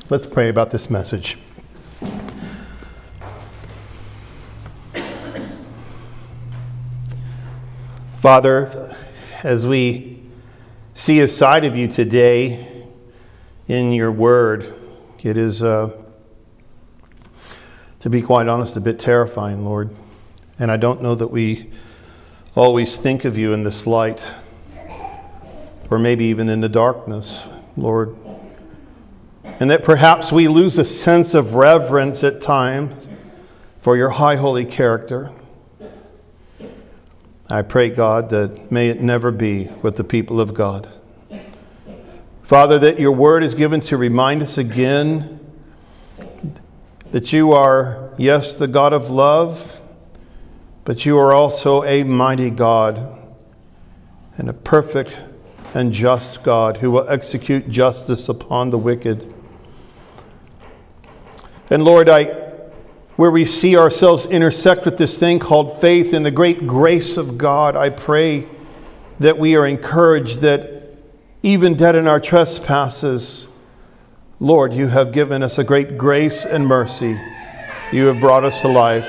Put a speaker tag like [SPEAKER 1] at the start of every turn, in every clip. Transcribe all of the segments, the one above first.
[SPEAKER 1] Let's pray about this message. Father, as we see a side of you today in your word, it is, to be quite honest, a bit terrifying, Lord. And I don't know that we always think of you in this light, or maybe even in the darkness, Lord. And that perhaps we lose a sense of reverence at times for your high holy character. I pray, God, that may it never be with the people of God. Father, that your word is given to remind us again that you are, yes, the God of love, but you are also a mighty God and a perfect and just God who will execute justice upon the wicked. And Lord, where we see ourselves intersect with this thing called faith in the great grace of God, I pray that we are encouraged that even dead in our trespasses, Lord, you have given us a great grace and mercy. You have brought us to life.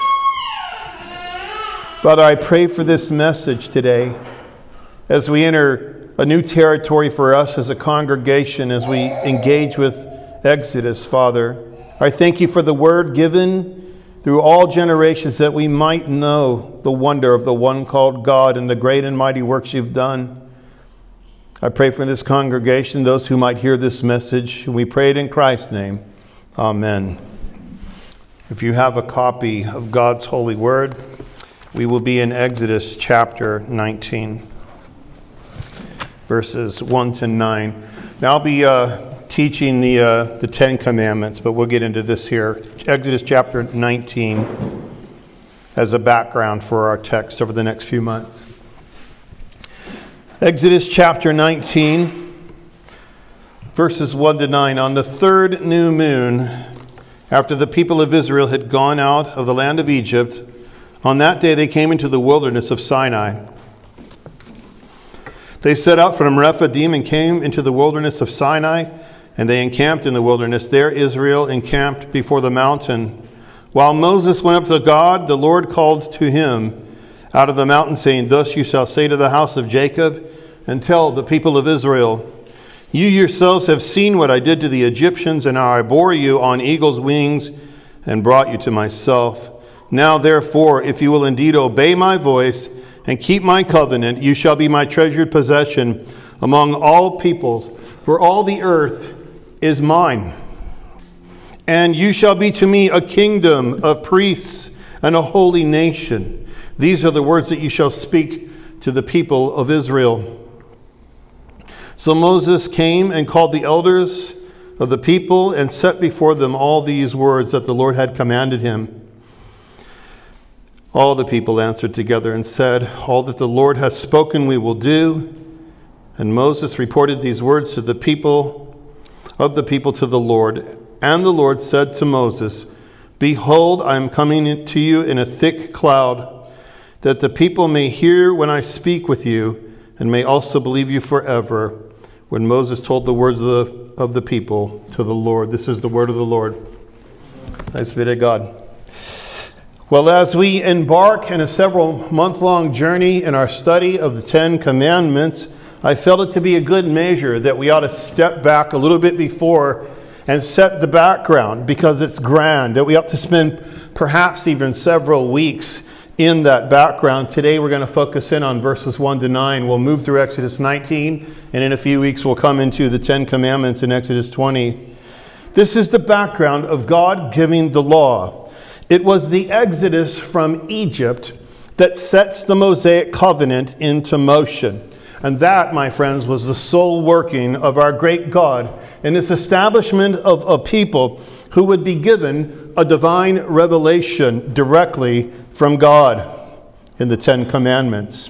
[SPEAKER 1] Father, I pray for this message today as we enter a new territory for us as a congregation, as we engage with Exodus, Father. I thank you for the word given through all generations that we might know the wonder of the one called God and the great and mighty works you've done. I pray for this congregation, those who might hear this message. We pray it in Christ's name. Amen. If you have a copy of God's holy word, we will be in Exodus chapter 19, verses 1 to 9. Now I'll be teaching the Ten Commandments, but we'll get into this here. Exodus chapter 19 as a background for our text over the next few months. Exodus chapter 19, verses 1 to 9. On the third new moon, after the people of Israel had gone out of the land of Egypt, on that day they came into the wilderness of Sinai. They set out from Rephidim and came into the wilderness of Sinai, and they encamped in the wilderness. There Israel encamped before the mountain. While Moses went up to God, the Lord called to him out of the mountain, saying, "Thus you shall say to the house of Jacob, and tell the people of Israel, you yourselves have seen what I did to the Egyptians, and how I bore you on eagle's wings and brought you to myself. Now therefore, if you will indeed obey my voice and keep my covenant, you shall be my treasured possession among all peoples, for all the earth is mine. And you shall be to me a kingdom of priests and a holy nation. These are the words that you shall speak to the people of Israel." So Moses came and called the elders of the people and set before them all these words that the Lord had commanded him. All the people answered together and said, "All that the Lord has spoken we will do." And Moses reported these words to the people to the Lord. And the Lord said to Moses, "Behold, I am coming to you in a thick cloud, that the people may hear when I speak with you, and may also believe you forever." When Moses told the words of the people to the Lord. This is the word of the Lord. Thanks be to God. Well, as we embark in a several month-long journey in our study of the Ten Commandments, I felt it to be a good measure that we ought to step back a little bit before and set the background, because it's grand, that we ought to spend perhaps even several weeks in that background. Today we're going to focus in on verses 1 to 9. We'll move through Exodus 19, and in a few weeks we'll come into the Ten Commandments in Exodus 20. This is the background of God giving the law. It was the Exodus from Egypt that sets the Mosaic covenant into motion. And that, my friends, was the sole working of our great God in this establishment of a people who would be given a divine revelation directly from God in the Ten Commandments.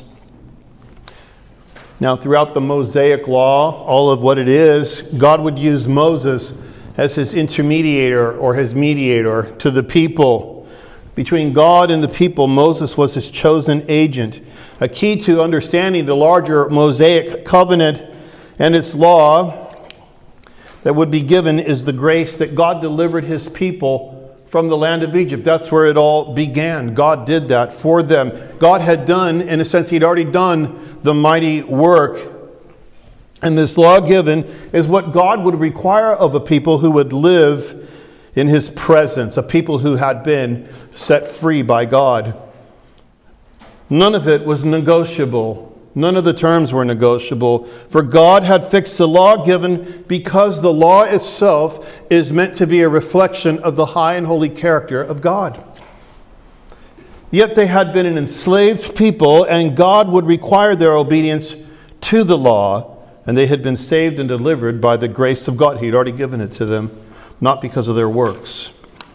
[SPEAKER 1] Now, throughout the Mosaic law, all of what it is, God would use Moses as his intermediator or his mediator to the people. Between God and the people, Moses was his chosen agent. A key to understanding the larger Mosaic covenant and its law that would be given is the grace that God delivered his people from the land of Egypt. That's where it all began. God did that for them. God had done, in a sense, he'd already done the mighty work. And this law given is what God would require of a people who would live in his presence, a people who had been set free by God. None of it was negotiable. None of the terms were negotiable. For God had fixed the law given because the law itself is meant to be a reflection of the high and holy character of God. Yet they had been an enslaved people, and God would require their obedience to the law, and they had been saved and delivered by the grace of God. He'd already given it to them, not because of their works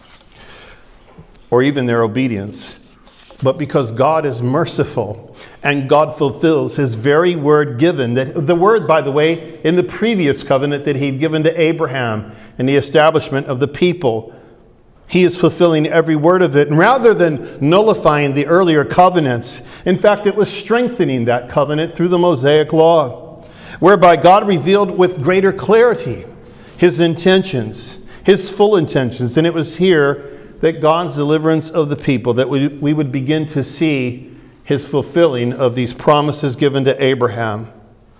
[SPEAKER 1] or even their obedience, but because God is merciful and God fulfills his very word given. That the word, by the way, in the previous covenant that he'd given to Abraham in the establishment of the people, he is fulfilling every word of it. And rather than nullifying the earlier covenants, in fact, it was strengthening that covenant through the Mosaic law, whereby God revealed with greater clarity his intentions, his full intentions. And it was here that God's deliverance of the people, that we would begin to see his fulfilling of these promises given to Abraham.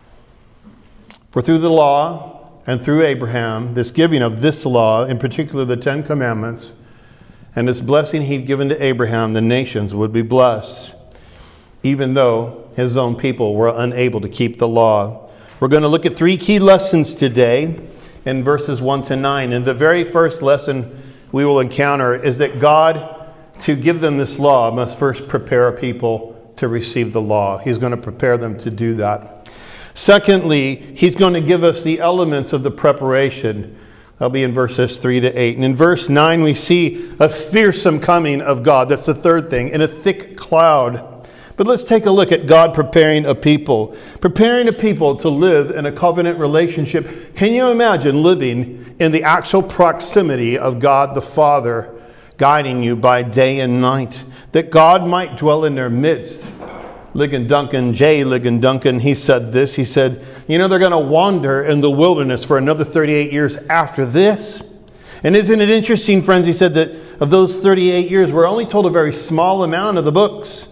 [SPEAKER 1] For through the law and through Abraham, this giving of this law, in particular the Ten Commandments, and this blessing he'd given to Abraham, the nations would be blessed, even though his own people were unable to keep the law. We're going to look at 3 key lessons today in verses 1 to 9. And the very first lesson we will encounter is that God, to give them this law, must first prepare a people to receive the law. He's going to prepare them to do that. Secondly, he's going to give us the elements of the preparation. That'll be in verses 3 to 8. And in verse 9, we see a fearsome coming of God. That's the third thing, in a thick cloud. But let's take a look at God preparing a people. Preparing a people to live in a covenant relationship. Can you imagine living in the actual proximity of God the Father, guiding you by day and night, that God might dwell in their midst? Ligon Duncan, J. Ligon Duncan, he said this. He said, they're going to wander in the wilderness for another 38 years after this. And isn't it interesting, friends, he said that of those 38 years, we're only told a very small amount of the books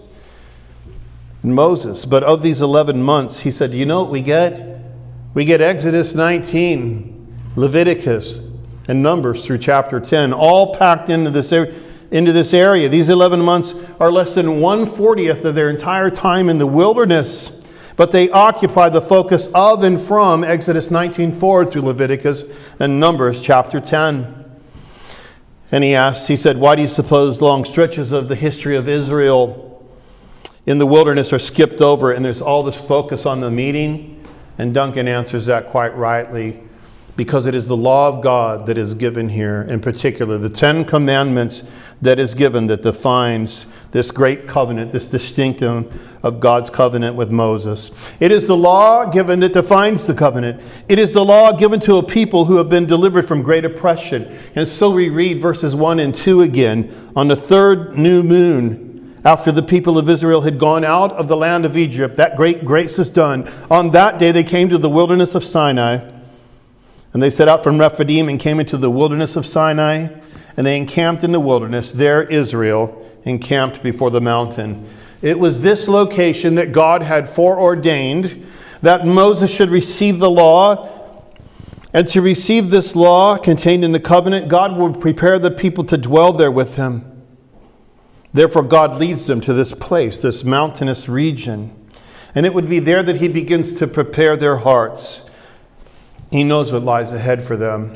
[SPEAKER 1] in Moses. But of these 11 months, he said, you know what we get? We get Exodus 19, Leviticus, and Numbers through chapter 10, all packed into this area. These 11 months are less than 1/40 of their entire time in the wilderness, but they occupy the focus of and from Exodus 19:4 through Leviticus and Numbers chapter 10. And he said, why do you suppose long stretches of the history of Israel in the wilderness are skipped over and there's all this focus on the meeting? And Duncan answers that quite rightly. Because it is the law of God that is given here, in particular, the 10 Commandments that is given that defines this great covenant, this distinctive of God's covenant with Moses. It is the law given that defines the covenant. It is the law given to a people who have been delivered from great oppression. And so we read verses 1 and 2 again. On the third new moon, after the people of Israel had gone out of the land of Egypt, that great grace is done. On that day they came to the wilderness of Sinai. And they set out from Rephidim and came into the wilderness of Sinai, and they encamped in the wilderness. There Israel encamped before the mountain. It was this location that God had foreordained that Moses should receive the law. And to receive this law contained in the covenant, God would prepare the people to dwell there with him. Therefore, God leads them to this place, this mountainous region. And it would be there that he begins to prepare their hearts. He knows what lies ahead for them.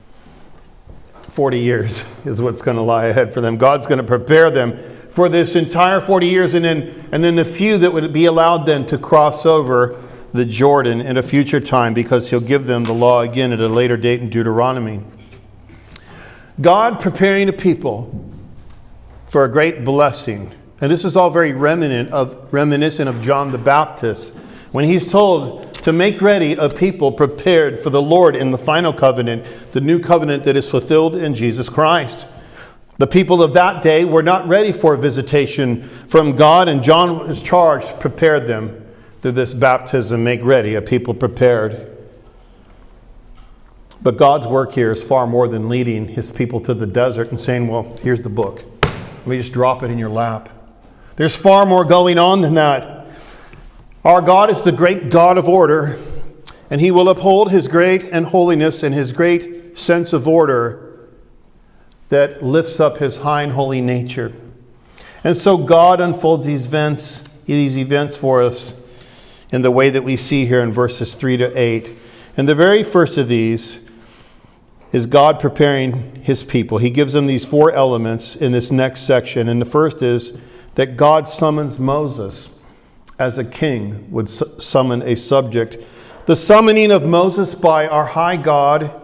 [SPEAKER 1] 40 years is what's going to lie ahead for them. God's going to prepare them for this entire 40 years, and then the few that would be allowed then to cross over the Jordan in a future time, because he'll give them the law again at a later date in Deuteronomy. God preparing a people for a great blessing. And this is all very reminiscent of John the Baptist, when he's told to make ready a people prepared for the Lord in the final covenant, the new covenant that is fulfilled in Jesus Christ. The people of that day were not ready for a visitation from God, and John was charged to prepare them through this baptism, make ready a people prepared. But God's work here is far more than leading his people to the desert and saying, well, here's the book. Let me just drop it in your lap. There's far more going on than that. Our God is the great God of order, and he will uphold his great and holiness and his great sense of order that lifts up his high and holy nature. And so God unfolds these events for us in the way that we see here in verses 3 to 8. And the very first of these is God preparing his people. He gives them these 4 elements in this next section. And the first is that God summons Moses as a king would summon a subject. The summoning of Moses by our high God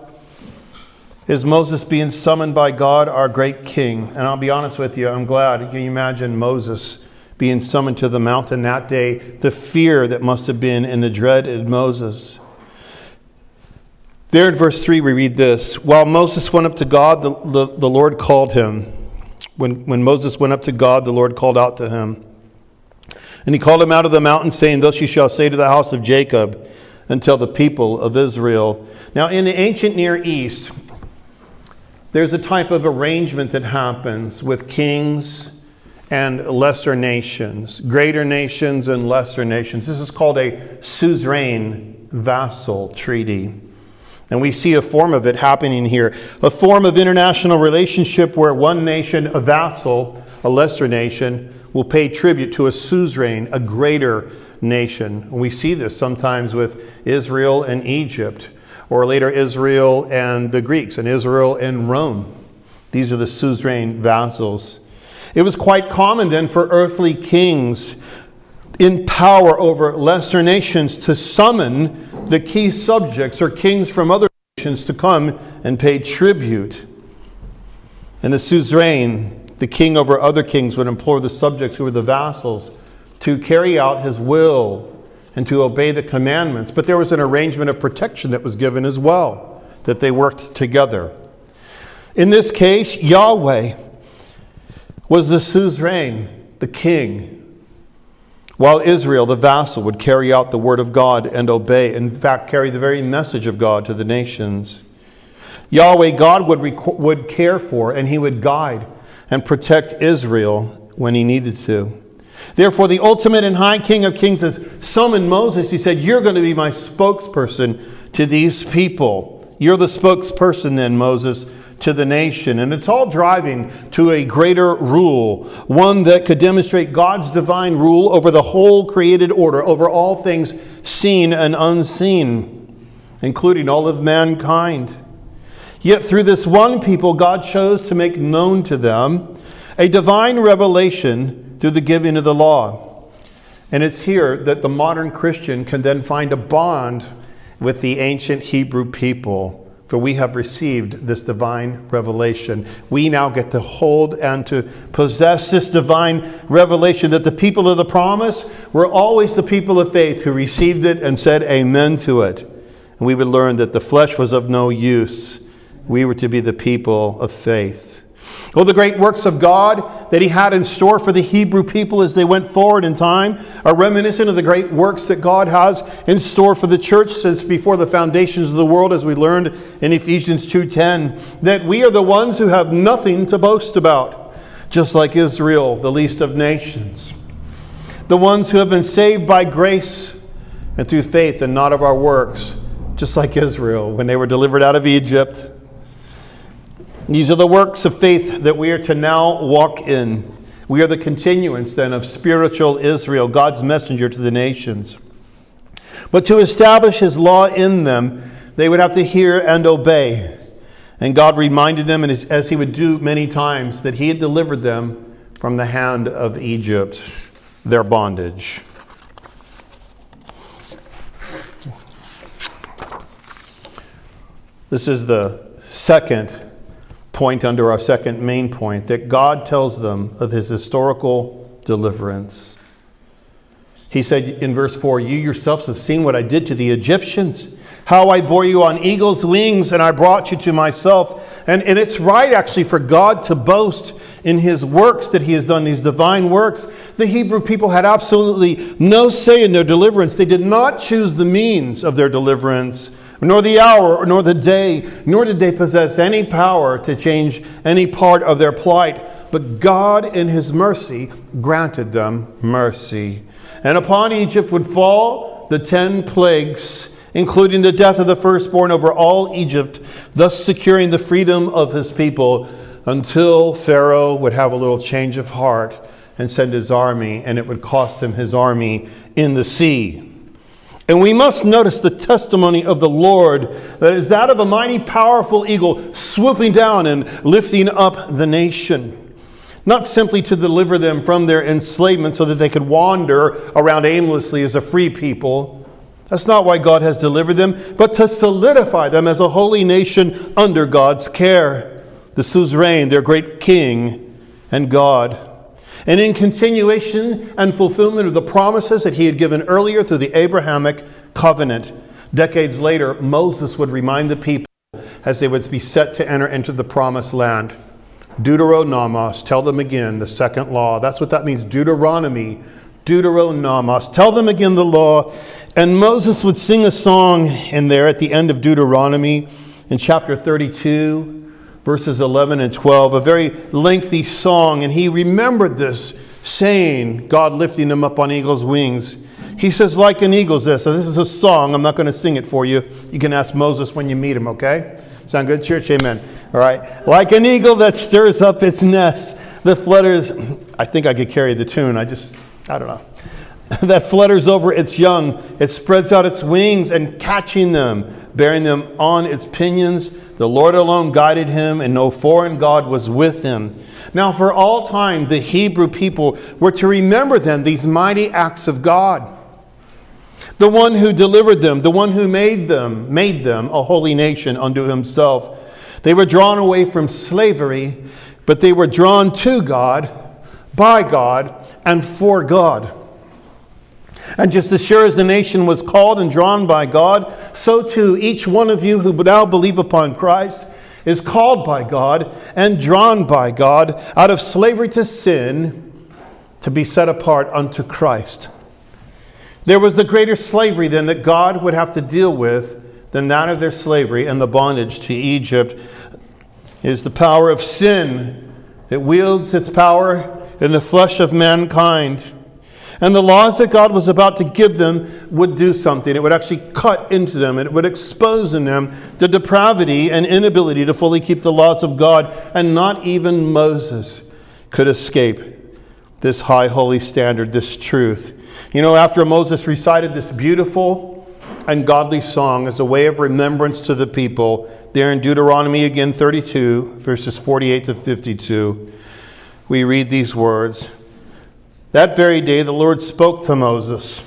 [SPEAKER 1] is Moses being summoned by God, our great king. And I'll be honest with you, I'm glad. Can you imagine Moses being summoned to the mountain that day? The fear that must have been in the dread in Moses. There in verse 3 we read this. While Moses went up to God, the Lord called him. When Moses went up to God, the Lord called out to him. And he called him out of the mountain, saying, thus you shall say to the house of Jacob, and tell the people of Israel. Now in the ancient Near East, there's a type of arrangement that happens with kings and lesser nations, greater nations and lesser nations. This is called a suzerain vassal treaty. And we see a form of it happening here. A form of international relationship where one nation, a vassal, a lesser nation, will pay tribute to a suzerain, a greater nation. And we see this sometimes with Israel and Egypt, or later Israel and the Greeks, and Israel and Rome. These are the suzerain vassals. It was quite common then for earthly kings in power over lesser nations to summon the key subjects or kings from other nations to come and pay tribute. And the suzerain, the king over other kings, would implore the subjects who were the vassals to carry out his will and to obey the commandments. But there was an arrangement of protection that was given as well, that they worked together. In this case, Yahweh was the suzerain, the king, while Israel, the vassal, would carry out the word of God and obey, in fact, carry the very message of God to the nations. Yahweh, God, would care for and he would guide and protect Israel when he needed to. Therefore, the ultimate and high King of Kings has summoned Moses. He said, you're going to be my spokesperson to these people. You're the spokesperson then, Moses, to the nation. And it's all driving to a greater rule, one that could demonstrate God's divine rule over the whole created order, over all things seen and unseen, including all of mankind. Yet through this one people, God chose to make known to them a divine revelation through the giving of the law. And it's here that the modern Christian can then find a bond with the ancient Hebrew people. For we have received this divine revelation. We now get to hold and to possess this divine revelation that the people of the promise were always the people of faith who received it and said amen to it. And we would learn that the flesh was of no use. We were to be the people of faith. Oh, the great works of God that he had in store for the Hebrew people as they went forward in time are reminiscent of the great works that God has in store for the church since before the foundations of the world, as we learned in Ephesians 2:10, that we are the ones who have nothing to boast about, just like Israel, the least of nations. The ones who have been saved by grace and through faith and not of our works, just like Israel when they were delivered out of Egypt. These are the works of faith that we are to now walk in. We are the continuance then of spiritual Israel, God's messenger to the nations. But to establish his law in them, they would have to hear and obey. And God reminded them, and as he would do many times, that he had delivered them from the hand of Egypt, their bondage. This is the second point under our second main point, that God tells them of his historical deliverance. He said in verse 4, you yourselves have seen what I did to the Egyptians, how I bore you on eagle's wings and I brought you to myself. And it's right actually for God to boast in his works that he has done, these divine works. The Hebrew people had absolutely no say in their deliverance. They did not choose the means of their deliverance, nor the hour, nor the day, nor did they possess any power to change any part of their plight. But God, in his mercy, granted them mercy. And upon Egypt would fall the 10 plagues, including the death of the firstborn over all Egypt, thus securing the freedom of his people until Pharaoh would have a little change of heart and send his army, and it would cost him his army in the sea. And we must notice the testimony of the Lord, that is that of a mighty powerful eagle swooping down and lifting up the nation. Not simply to deliver them from their enslavement so that they could wander around aimlessly as a free people. That's not why God has delivered them, but to solidify them as a holy nation under God's care. The suzerain, their great king and God. And in continuation and fulfillment of the promises that he had given earlier through the Abrahamic covenant, decades later, Moses would remind the people as they would be set to enter into the promised land. Deuteronomos, tell them again, the second law. That's what that means, Deuteronomy. Deuteronomos, tell them again the law. And Moses would sing a song in there at the end of Deuteronomy in chapter 32. Verses 11 and 12, a very lengthy song. And he remembered this saying, God lifting him up on eagle's wings. He says, like an eagle's this. So this is a song. I'm not going to sing it for you. You can ask Moses when you meet him, okay? Sound good, church? Amen. All right. Like an eagle that stirs up its nest, that flutters. I think I could carry the tune. I don't know. That flutters over its young. It spreads out its wings and catching them, bearing them on its pinions. The Lord alone guided him, and no foreign god was with him. Now, for all time, the Hebrew people were to remember then these mighty acts of God. The one who delivered them, the one who made them a holy nation unto himself. They were drawn away from slavery, but they were drawn to God, by God, and for God. And just as sure as the nation was called and drawn by God, so too each one of you who now believe upon Christ is called by God and drawn by God out of slavery to sin to be set apart unto Christ. There was the greater slavery then that God would have to deal with than that of their slavery and the bondage to Egypt. It is the power of sin. It wields its power in the flesh of mankind. And the laws that God was about to give them would do something. It would actually cut into them, and it would expose in them the depravity and inability to fully keep the laws of God. And not even Moses could escape this high holy standard, this truth. You know, after Moses recited this beautiful and godly song as a way of remembrance to the people, there in Deuteronomy again 32, verses 48 to 52, we read these words. That very day the Lord spoke to Moses.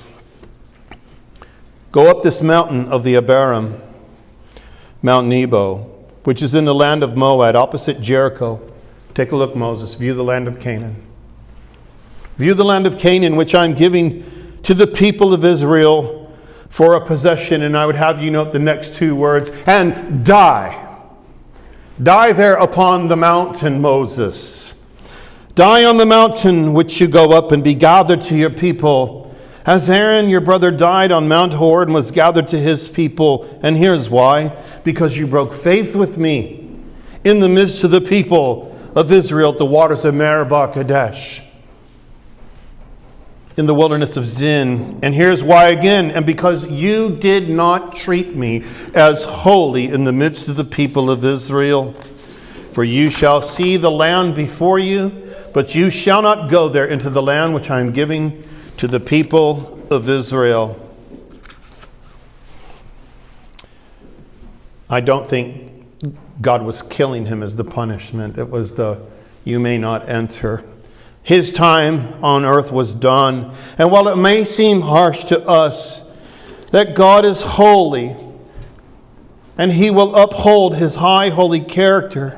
[SPEAKER 1] Go up this mountain of the Abarim, Mount Nebo, which is in the land of Moab, opposite Jericho. Take a look, Moses. View the land of Canaan. View the land of Canaan, which I'm giving to the people of Israel for a possession. And I would have you note the next two words. And die. Die there upon the mountain, Moses. Die on the mountain which you go up and be gathered to your people. As Aaron, your brother, died on Mount Hor and was gathered to his people. And here's why. Because you broke faith with me in the midst of the people of Israel at the waters of Meribah Kadesh, in the wilderness of Zin. And here's why again. And because you did not treat me as holy in the midst of the people of Israel. For you shall see the land before you, but you shall not go there into the land which I am giving to the people of Israel. I don't think God was killing him as the punishment. It was the you may not enter. His time on earth was done. And while it may seem harsh to us that God is holy and he will uphold his high holy character,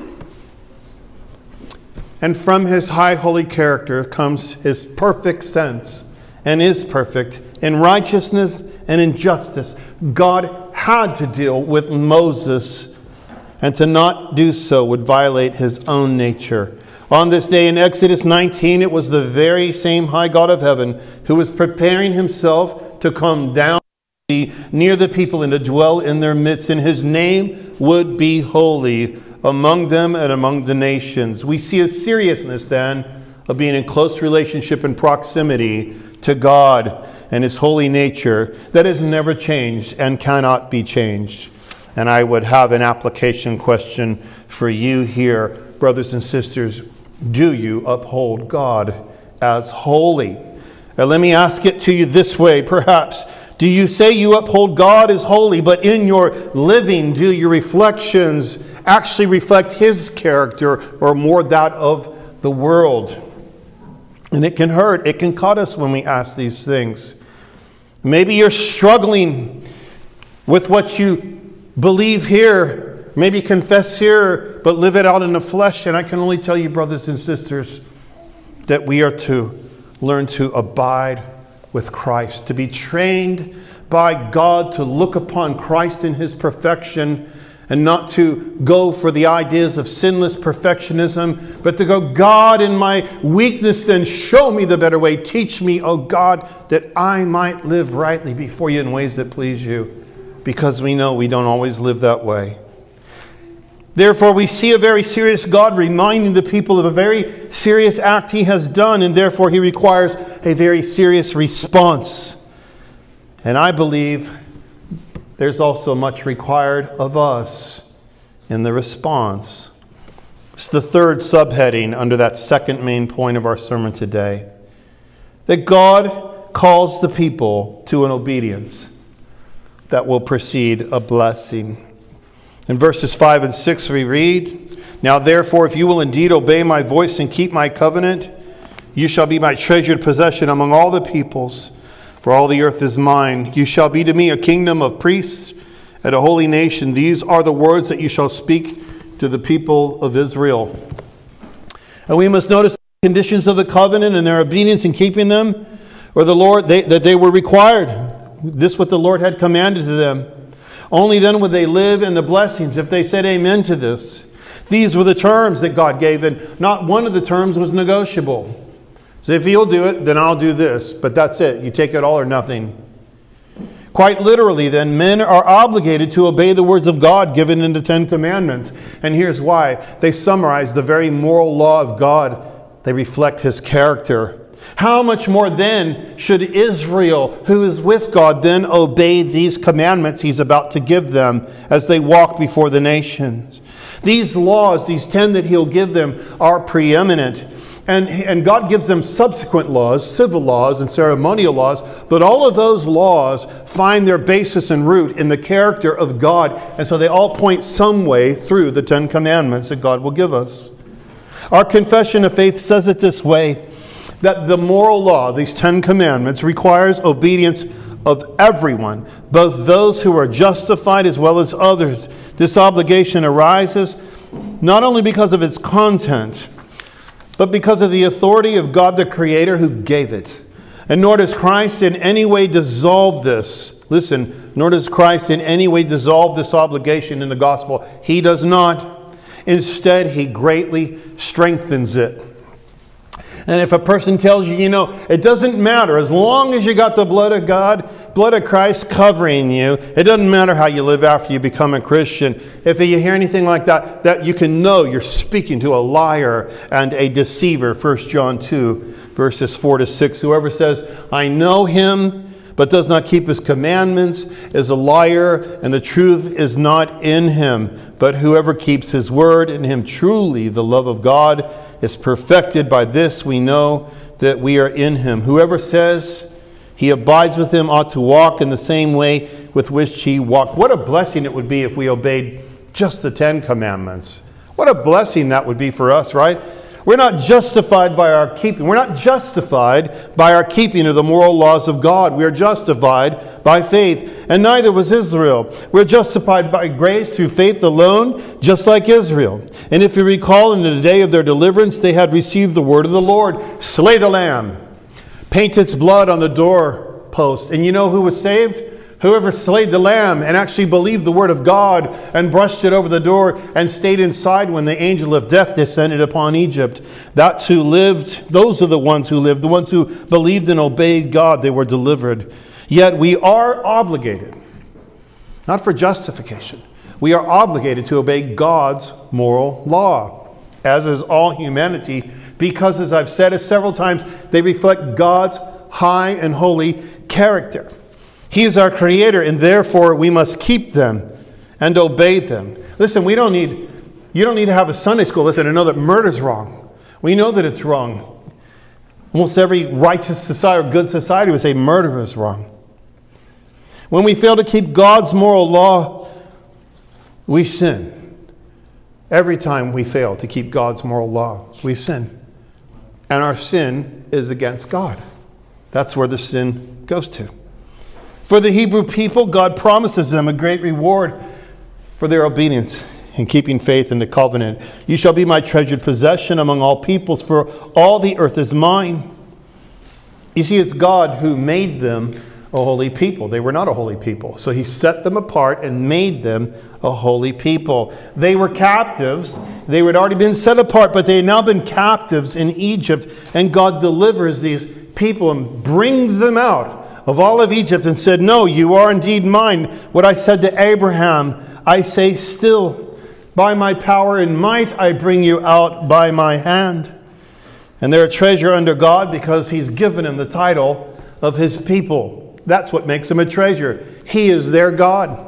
[SPEAKER 1] and from his high holy character comes his perfect sense and is perfect in righteousness and in justice. God had to deal with Moses, and to not do so would violate his own nature. On this day in Exodus 19, it was the very same high God of heaven who was preparing himself to come down be near the people and to dwell in their midst, and his name would be holy among them and among the nations. We see a seriousness then of being in close relationship and proximity to God and his holy nature that has never changed and cannot be changed. And I would have an application question for you here, brothers and sisters. Do you uphold God as holy? Now let me ask it to you this way, perhaps. Do you say you uphold God as holy, but in your living, do your reflections actually reflect his character or more that of the world? And it can hurt. It can cut us when we ask these things. Maybe you're struggling with what you believe here, maybe confess here, but live it out in the flesh. And I can only tell you, brothers and sisters, that we are to learn to abide with Christ, to be trained by God to look upon Christ in his perfection and not to go for the ideas of sinless perfectionism, but to go, God, in my weakness, then show me the better way. Teach me, oh God, that I might live rightly before you in ways that please you, because we know we don't always live that way. Therefore, we see a very serious God reminding the people of a very serious act he has done, and therefore he requires a very serious response. And I believe there's also much required of us in the response. It's the third subheading under that second main point of our sermon today, that God calls the people to an obedience that will precede a blessing. In verses 5 and 6 we read, "Now therefore, if you will indeed obey my voice and keep my covenant, you shall be my treasured possession among all the peoples, for all the earth is mine. You shall be to me a kingdom of priests and a holy nation. These are the words that you shall speak to the people of Israel." And we must notice the conditions of the covenant and their obedience in keeping them, or the Lord, that they were required. This is what the Lord had commanded to them. Only then would they live in the blessings if they said amen to this. These were the terms that God gave, and not one of the terms was negotiable. So if you'll do it, then I'll do this. But that's it. You take it all or nothing. Quite literally, then, men are obligated to obey the words of God given in the Ten Commandments. And here's why. They summarize the very moral law of God. They reflect his character. How much more then should Israel, who is with God, then obey these commandments he's about to give them as they walk before the nations? These laws, these 10 that he'll give them, are preeminent. And God gives them subsequent laws, civil laws and ceremonial laws, but all of those laws find their basis and root in the character of God. And so they all point some way through the 10 commandments that God will give us. Our confession of faith says it this way, that the moral law, these 10 commandments, requires obedience of everyone, both those who are justified as well as others. This obligation arises not only because of its content, but because of the authority of God the Creator who gave it. And nor does Christ in any way dissolve this. Listen, nor does Christ in any way dissolve this obligation in the gospel. He does not. Instead, he greatly strengthens it. And if a person tells you, it doesn't matter, as long as you got the blood of God, blood of Christ covering you, it doesn't matter how you live after you become a Christian. If you hear anything like that, that you can know you're speaking to a liar and a deceiver. 1 John 2, verses 4 to 6. Whoever says, I know him, but does not keep his commandments, is a liar, and the truth is not in him. But whoever keeps his word, in him truly the love of God is perfected. By this we know that we are in him. Whoever says he abides with him ought to walk in the same way with which he walked. What a blessing it would be if we obeyed just the 10 commandments. What a blessing that would be for us, right? We're not justified by our keeping. We're not justified by our keeping of the moral laws of God. We are justified by faith, and neither was Israel. We're justified by grace through faith alone, just like Israel. And if you recall, in the day of their deliverance, they had received the word of the Lord. Slay the lamb. Paint its blood on the doorpost. And you know who was saved? Whoever slayed the lamb and actually believed the word of God and brushed it over the door and stayed inside when the angel of death descended upon Egypt. That's who lived. Those are the ones who lived. The ones who believed and obeyed God, they were delivered. Yet we are obligated, not for justification, we are obligated to obey God's moral law, as is all humanity, because, as I've said several times, they reflect God's high and holy character. He is our creator, and therefore we must keep them and obey them. Listen, you don't need to have a Sunday school lesson to know that murder is wrong. We know that it's wrong. Almost every righteous society or good society would say murder is wrong. When we fail to keep God's moral law, we sin. Every time we fail to keep God's moral law, we sin. And our sin is against God. That's where the sin goes to. For the Hebrew people, God promises them a great reward for their obedience in keeping faith in the covenant. You shall be my treasured possession among all peoples, for all the earth is mine. You see, it's God who made them a holy people. They were not a holy people. So he set them apart and made them a holy people. They were captives. They had already been set apart, but they had now been captives in Egypt. And God delivers these people and brings them out of all of Egypt and said, no, you are indeed mine. What I said to Abraham, I say still, by my power and might I bring you out by my hand. And they're a treasure under God because he's given them the title of his people. That's what makes them a treasure. He is their God.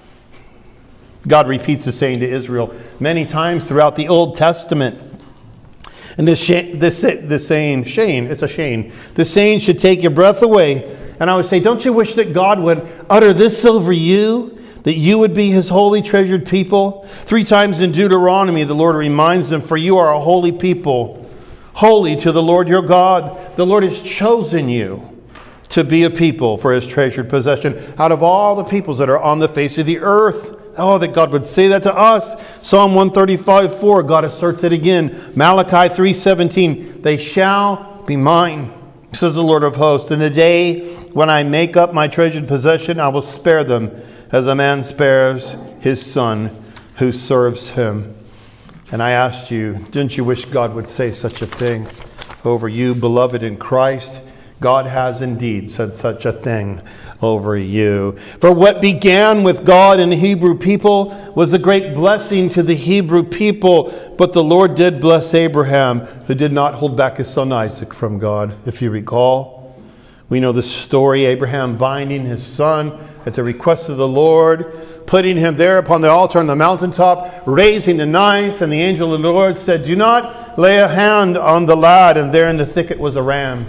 [SPEAKER 1] God repeats the saying to Israel many times throughout the Old Testament. And this saying, Shane, it's a Shane. The saying should take your breath away. And I would say, don't you wish that God would utter this over you? That you would be his holy treasured people? 3 times in Deuteronomy, the Lord reminds them, for you are a holy people, holy to the Lord your God. The Lord has chosen you to be a people for his treasured possession out of all the peoples that are on the face of the earth. Oh, that God would say that to us. Psalm 135:4, God asserts it again. Malachi 3:17, they shall be mine, says the Lord of hosts. In the day when I make up my treasured possession, I will spare them as a man spares his son who serves him. And I asked you, didn't you wish God would say such a thing over you, beloved in Christ? God has indeed said such a thing over you. For what began with God and the Hebrew people was a great blessing to the Hebrew people. But the Lord did bless Abraham, who did not hold back his son Isaac from God. If you recall, we know the story, Abraham binding his son at the request of the Lord, putting him there upon the altar on the mountaintop, raising the knife, and the angel of the Lord said, do not lay a hand on the lad. And there in the thicket was a ram.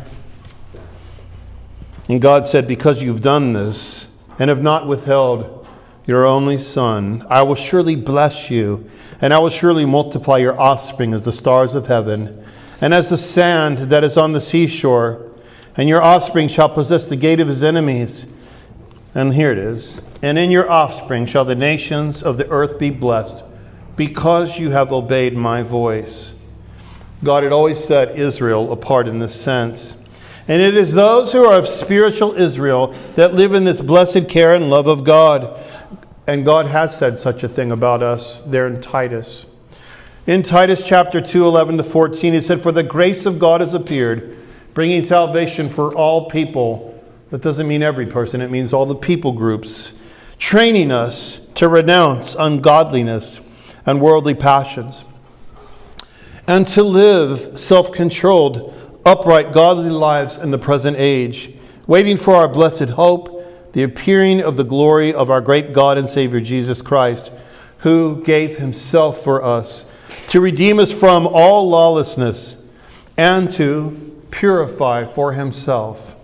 [SPEAKER 1] And God said, because you've done this and have not withheld your only son, I will surely bless you, and I will surely multiply your offspring as the stars of heaven and as the sand that is on the seashore. And your offspring shall possess the gate of his enemies. And here it is. And in your offspring shall the nations of the earth be blessed, because you have obeyed my voice. God had always set Israel apart in this sense. And it is those who are of spiritual Israel that live in this blessed care and love of God. And God has said such a thing about us there in Titus. In Titus chapter 2, 11-14, he said, for the grace of God has appeared, bringing salvation for all people. That doesn't mean every person, it means all the people groups. Training us to renounce ungodliness and worldly passions, and to live self-controlled, upright, godly lives in the present age, waiting for our blessed hope, the appearing of the glory of our great God and Savior Jesus Christ, who gave himself for us to redeem us from all lawlessness and to purify for himself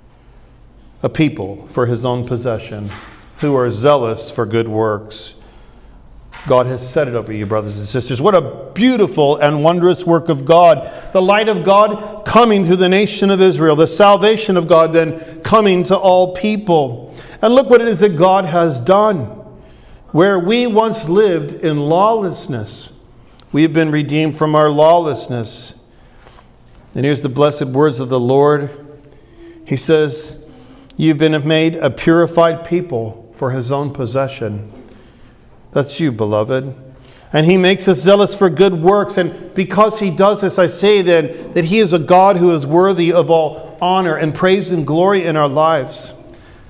[SPEAKER 1] a people for his own possession who are zealous for good works. God has said it over you, brothers and sisters. What a beautiful and wondrous work of God. The light of God coming to the nation of Israel. The salvation of God then coming to all people. And look what it is that God has done. Where we once lived in lawlessness, we have been redeemed from our lawlessness. And here's the blessed words of the Lord. He says, you've been made a purified people for his own possession. That's you, beloved. And he makes us zealous for good works. And because he does this, I say then that he is a God who is worthy of all honor and praise and glory in our lives.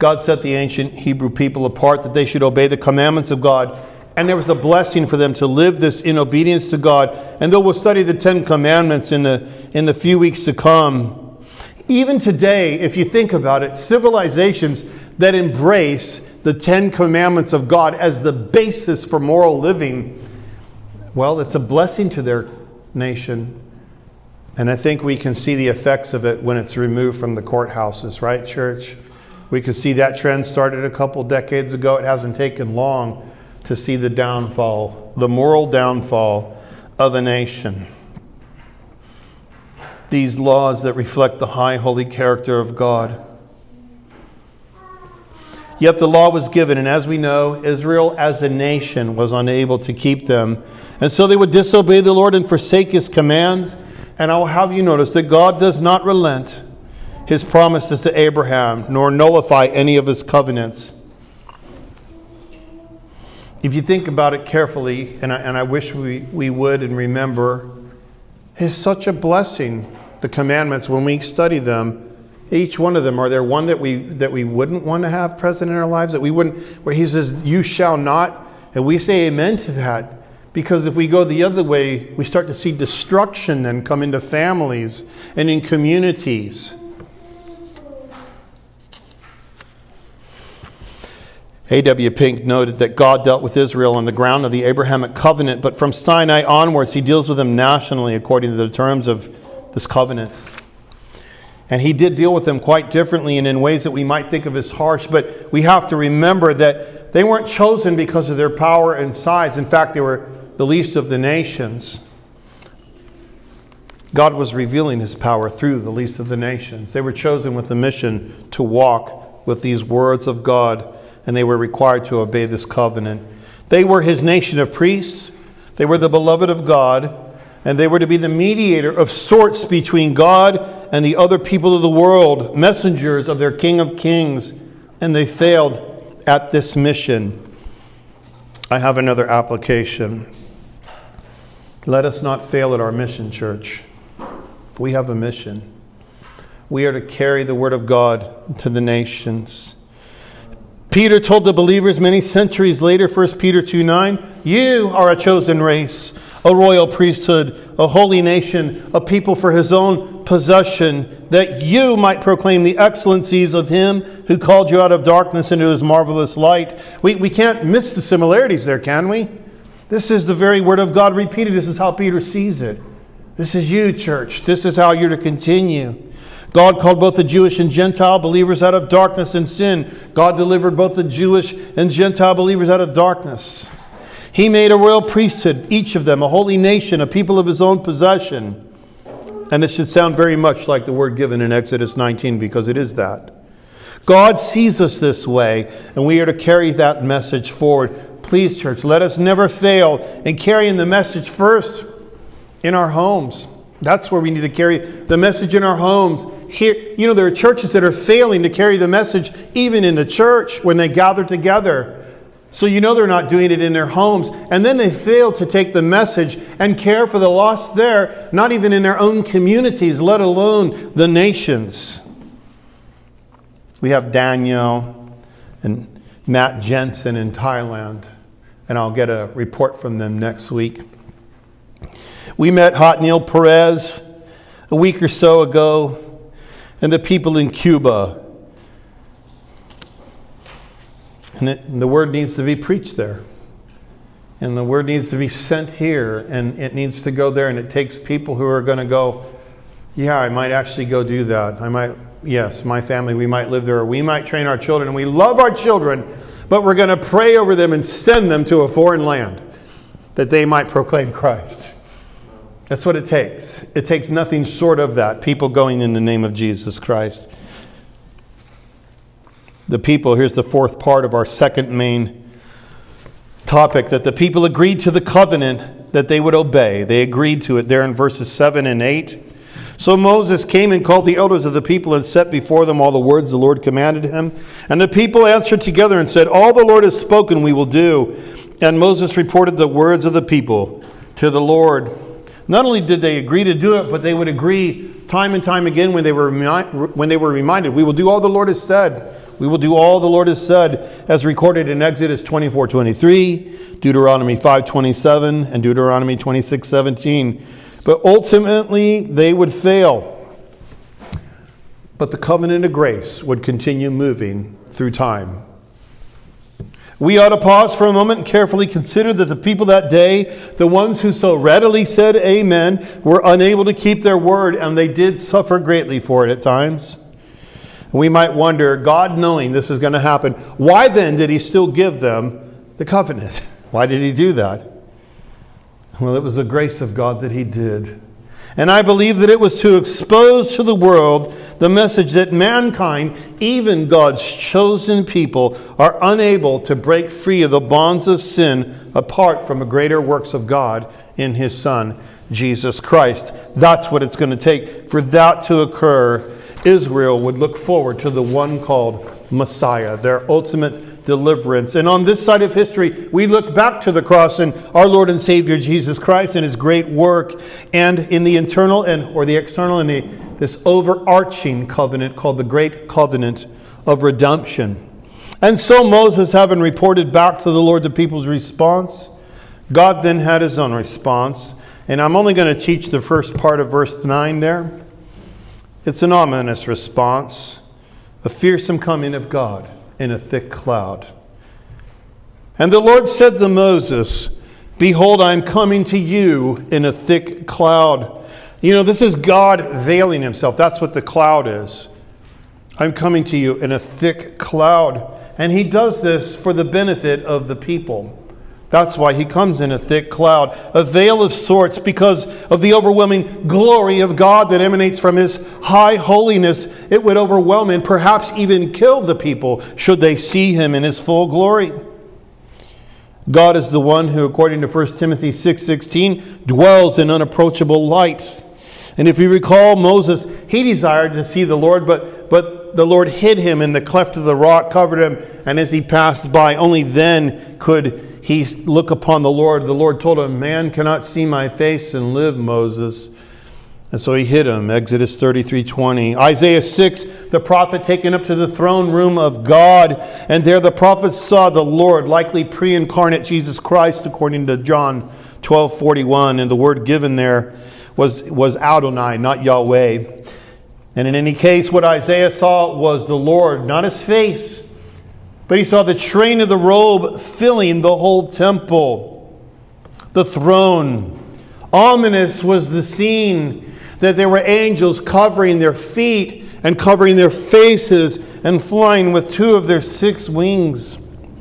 [SPEAKER 1] God set the ancient Hebrew people apart that they should obey the commandments of God. And there was a blessing for them to live this in obedience to God. And though we'll study the 10 Commandments in the few weeks to come, even today, if you think about it, civilizations that embrace the 10 Commandments of God as the basis for moral living, well, it's a blessing to their nation. And I think we can see the effects of it when it's removed from the courthouses, right, church? We can see that trend started a couple decades ago. It hasn't taken long to see the downfall, the moral downfall of a nation. These laws that reflect the high holy character of God. Yet the law was given, and as we know, Israel as a nation was unable to keep them. And so they would disobey the Lord and forsake His commands. And I'll have you notice that God does not relent His promises to Abraham, nor nullify any of His covenants. If you think about it carefully, and I wish we would and remember, it's such a blessing, the commandments, when we study them. Each one of them, are there one that we wouldn't want to have present in our lives? That we wouldn't, where He says, you shall not, and we say amen to that. Because if we go the other way, we start to see destruction then come into families and in communities. A.W. Pink noted that God dealt with Israel on the ground of the Abrahamic covenant, but from Sinai onwards, He deals with them nationally according to the terms of this covenant. And He did deal with them quite differently and in ways that we might think of as harsh, but we have to remember that they weren't chosen because of their power and size. In fact, they were the least of the nations. God was revealing His power through the least of the nations. They were chosen with the mission to walk with these words of God, and they were required to obey this covenant. They were His nation of priests. They were the beloved of God, and they were to be the mediator of sorts between God and the other people of the world, messengers of their King of Kings, and they failed at this mission. I have another application. Let us not fail at our mission, church. We have a mission. We are to carry the Word of God to the nations. Peter told the believers many centuries later, 1 Peter 2:9, you are a chosen race, a royal priesthood, a holy nation, a people for His own possession, that you might proclaim the excellencies of Him who called you out of darkness into His marvelous light. We can't miss the similarities there, can we? This is the very Word of God repeated. This is how Peter sees it. This is you, church. This is how you're to continue. God called both the Jewish and Gentile believers out of darkness and sin. God delivered both the Jewish and Gentile believers out of darkness. He made a royal priesthood, each of them, a holy nation, a people of His own possession. And it should sound very much like the word given in Exodus 19, because it is that. God sees us this way, and we are to carry that message forward. Please, church, let us never fail in carrying the message first in our homes. That's where we need to carry the message in our homes. Here, there are churches that are failing to carry the message even in the church when they gather together. So they're not doing it in their homes. And then they fail to take the message and care for the lost there, not even in their own communities, let alone the nations. We have Daniel and Matt Jensen in Thailand, and I'll get a report from them next week. We met Hotniel Perez a week or so ago, and the people in Cuba. And the word needs to be preached there. And the word needs to be sent here, and it needs to go there, and it takes people who are going to go, yeah, I might actually go do that. Yes, my family, we might live there, or we might train our children, and we love our children, but we're going to pray over them and send them to a foreign land that they might proclaim Christ. That's what it takes. It takes nothing short of that. People going in the name of Jesus Christ. The people, here's the fourth part of our second main topic, that the people agreed to the covenant that they would obey. They agreed to it there in verses 7 and 8. So Moses came and called the elders of the people and set before them all the words the Lord commanded him. And the people answered together and said, all the Lord has spoken we will do. And Moses reported the words of the people to the Lord. Not only did they agree to do it, but they would agree time and time again when they were reminded, we will do all the Lord has said. We will do all the Lord has said, as recorded in Exodus 24:23, Deuteronomy 5:27, and Deuteronomy 26:17. But ultimately, they would fail. But the covenant of grace would continue moving through time. We ought to pause for a moment and carefully consider that the people that day, the ones who so readily said amen, were unable to keep their word, and they did suffer greatly for it at times. We might wonder, God knowing this is going to happen, why then did he still give them the covenant? Why did he do that? Well, it was the grace of God that he did. And I believe that it was to expose to the world the message that mankind, even God's chosen people, are unable to break free of the bonds of sin apart from the greater works of God in his Son, Jesus Christ. That's what it's going to take. For that to occur, Israel would look forward to the one called Messiah, their ultimate deliverance. And on this side of history, we look back to the cross and our Lord and Savior Jesus Christ and his great work, and in the internal or the external and this overarching covenant called the Great Covenant of Redemption. And so Moses, having reported back to the Lord the people's response, God then had his own response. And I'm only going to teach the first part of verse 9 there. It's an ominous response, a fearsome coming of God in a thick cloud. And the Lord said to Moses, "Behold, I am coming to you in a thick cloud." You know, this is God veiling himself. That's what the cloud is. I'm coming to you in a thick cloud. And he does this for the benefit of the people. That's why he comes in a thick cloud, a veil of sorts, because of the overwhelming glory of God that emanates from his high holiness. It would overwhelm and perhaps even kill the people should they see him in his full glory. God is the one who, according to 1 Timothy 6:16, dwells in unapproachable light. And if you recall, Moses, he desired to see the Lord, but the Lord hid him in the cleft of the rock, covered him, and as he passed by, only then could he look upon the Lord. The Lord told him, "Man cannot see my face and live, Moses." And so he hid him, Exodus 33:20. Isaiah 6, the prophet taken up to the throne room of God. And there the prophet saw the Lord, likely pre-incarnate Jesus Christ, according to John 12:41. And the word given there was Adonai, not Yahweh. And in any case, what Isaiah saw was the Lord, not his face, but he saw the train of the robe filling the whole temple, the throne. Ominous was the scene that there were angels covering their feet and covering their faces and flying with 2 of their 6 wings,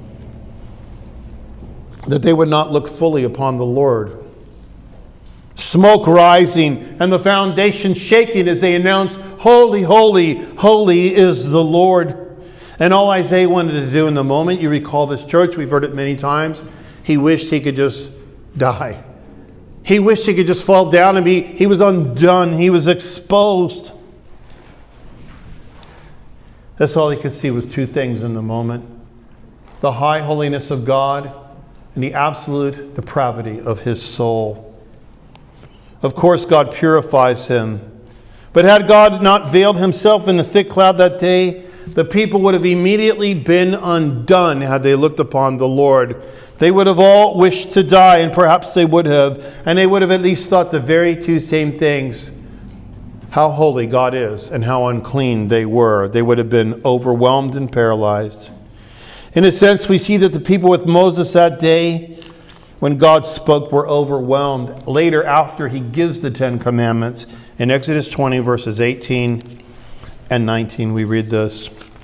[SPEAKER 1] that they would not look fully upon the Lord. Smoke rising and the foundation shaking as they announced, "Holy, holy, holy is the Lord." And all Isaiah wanted to do in the moment, you recall this church, we've heard it many times, he wished he could just die. He wished he could just fall down and he was undone. He was exposed. That's all he could see was 2 things in the moment: the high holiness of God and the absolute depravity of his soul. Of course, God purifies him. But had God not veiled himself in the thick cloud that day, the people would have immediately been undone had they looked upon the Lord. They would have all wished to die, and perhaps they would have. And they would have at least thought the very 2 same things: how holy God is and how unclean they were. They would have been overwhelmed and paralyzed. In a sense, we see that the people with Moses that day, when God spoke, were overwhelmed. Later, after he gives the 10 Commandments, in Exodus 20, verses 18 and 19, we read this.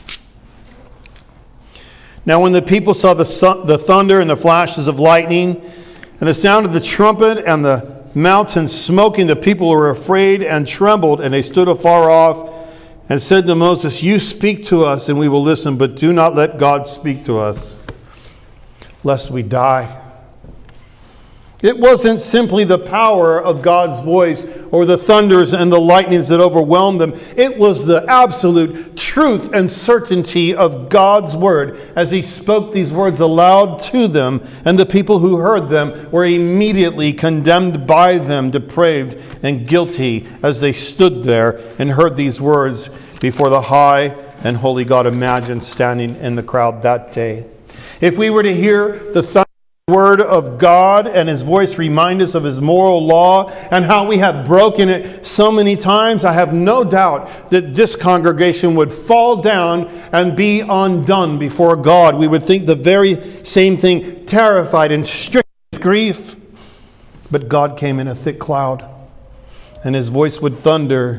[SPEAKER 1] Now when the people saw the thunder and the flashes of lightning and the sound of the trumpet and the mountain smoking, the people were afraid and trembled, and they stood afar off and said to Moses, "You speak to us and we will listen, but do not let God speak to us, lest we die." It wasn't simply the power of God's voice or the thunders and the lightnings that overwhelmed them. It was the absolute truth and certainty of God's word as he spoke these words aloud to them, and the people who heard them were immediately condemned by them, depraved and guilty, as they stood there and heard these words before the high and holy God, imagine standing in the crowd that day. If we were to hear the word of God and his voice remind us of his moral law and how we have broken it so many times, I have no doubt that this congregation would fall down and be undone before God. We would think the very same thing, terrified and stricken with grief. But God came in a thick cloud, and his voice would thunder,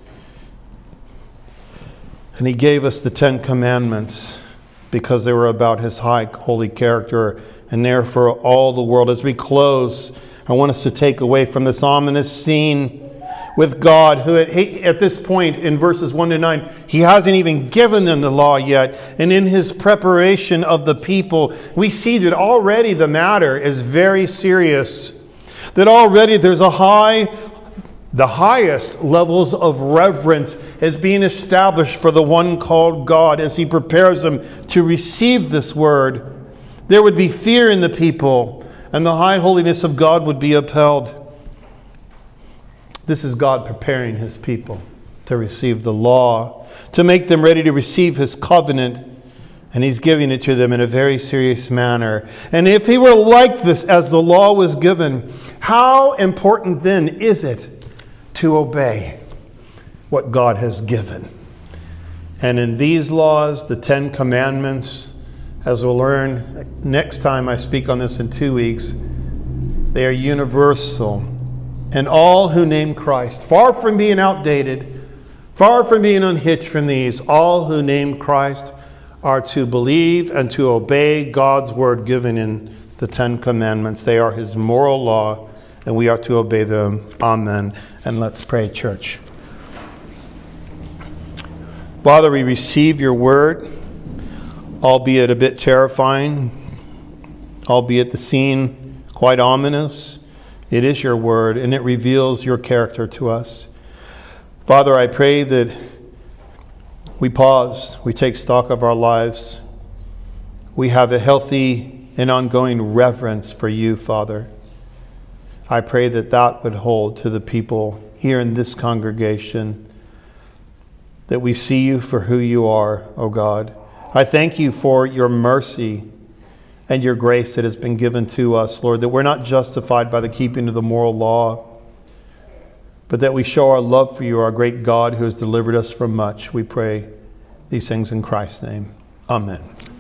[SPEAKER 1] and he gave us the 10 Commandments because they were about his high holy character and there for all the world. As we close, I want us to take away from this ominous scene with God, who at this point in verses 1 to 9, he hasn't even given them the law yet. And in his preparation of the people, we see that already the matter is very serious. That already there's the highest levels of reverence is being established for the one called God as he prepares them to receive this word. There would be fear in the people, and the high holiness of God would be upheld. This is God preparing his people to receive the law, to make them ready to receive his covenant, and he's giving it to them in a very serious manner. And if he were like this as the law was given, how important then is it to obey what God has given? And in these laws, the 10 Commandments, as we'll learn next time I speak on this in 2 weeks, they are universal. And all who name Christ, far from being outdated, far from being unhitched from these, all who name Christ are to believe and to obey God's word given in the 10 Commandments. They are his moral law, and we are to obey them. Amen. And let's pray, church. Father, we receive your word, albeit a bit terrifying, albeit the scene quite ominous. It is your word, and it reveals your character to us. Father, I pray that we pause, we take stock of our lives. We have a healthy and ongoing reverence for you, Father. I pray that that would hold to the people here in this congregation, that we see you for who you are, O God. I thank you for your mercy and your grace that has been given to us, Lord, that we're not justified by the keeping of the moral law, but that we show our love for you, our great God who has delivered us from much. We pray these things in Christ's name. Amen.